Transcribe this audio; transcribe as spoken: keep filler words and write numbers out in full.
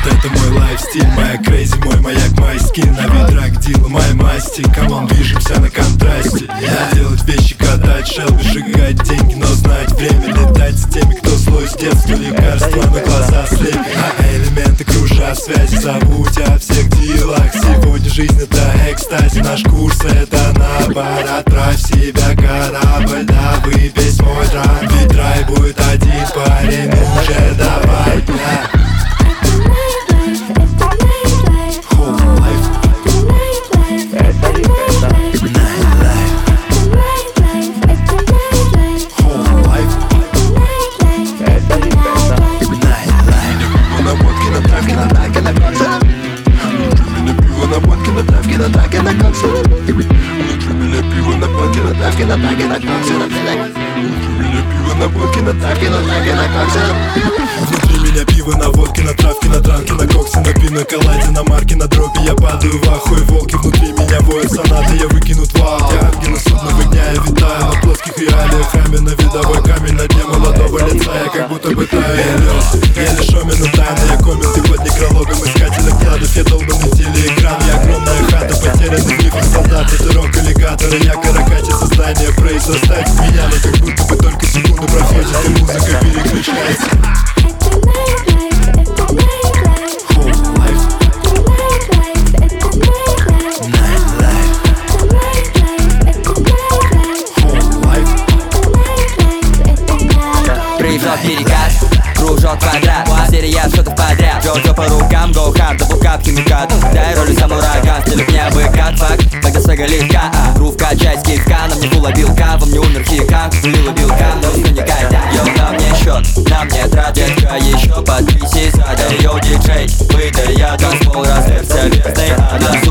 это мой лайфстиль, моя крейзи, мой маяк, мой скин. На ветрах дила, моя масти, камон, движемся на контрасте. Я делать вещи, катать шелби, сжигать деньги, но знать время, летать с теми, кто злой с детства. Лекарства на глаза слепят, а элементы кружат, связи забудь о всех делах. Сегодня жизнь это экстази, наш курс это набор. Отправь себя корабль, да выпей мой драм. Ведь рай будет один парень, уже давай, да. Внутри меня пиво на водке, на травке, на дранке, на коксе, на пиноколаде, на марке, на дропе. Я падаю в ахуе, волки внутри меня воют сонаты, я выкинут вал. Я ангел судного дня, я витаю на плоских реалиях, храме на видовой камень на дне молодого лица. Я как будто бы таю, я лёс, я лишь омен тайны. Я коммент и под некрологом искателя кладов. Я долбанный телеэкран, я огромная хата, потерянный миф, солдат, это рок-аллигатор. Я каракачи, создание прейс, заставь меня, но как будто бы только секунды проходят, и музыка переключается. Прижет перекат, кружок квадрат, серия шотов подряд. Джо-джо по рукам, go hard, дабл-кап, химикат. Дай роли самурага, стиль меня выкат, факт. Когда сага легка, грув качать кивка. На мне фула билка, во мне умер хика. Влила билка, но все не кайда. Йо, на мне счет, на мне трат, детка, еще подписи задал. Йо, диджей, выдай, я танцпол, разверся, верный адрес.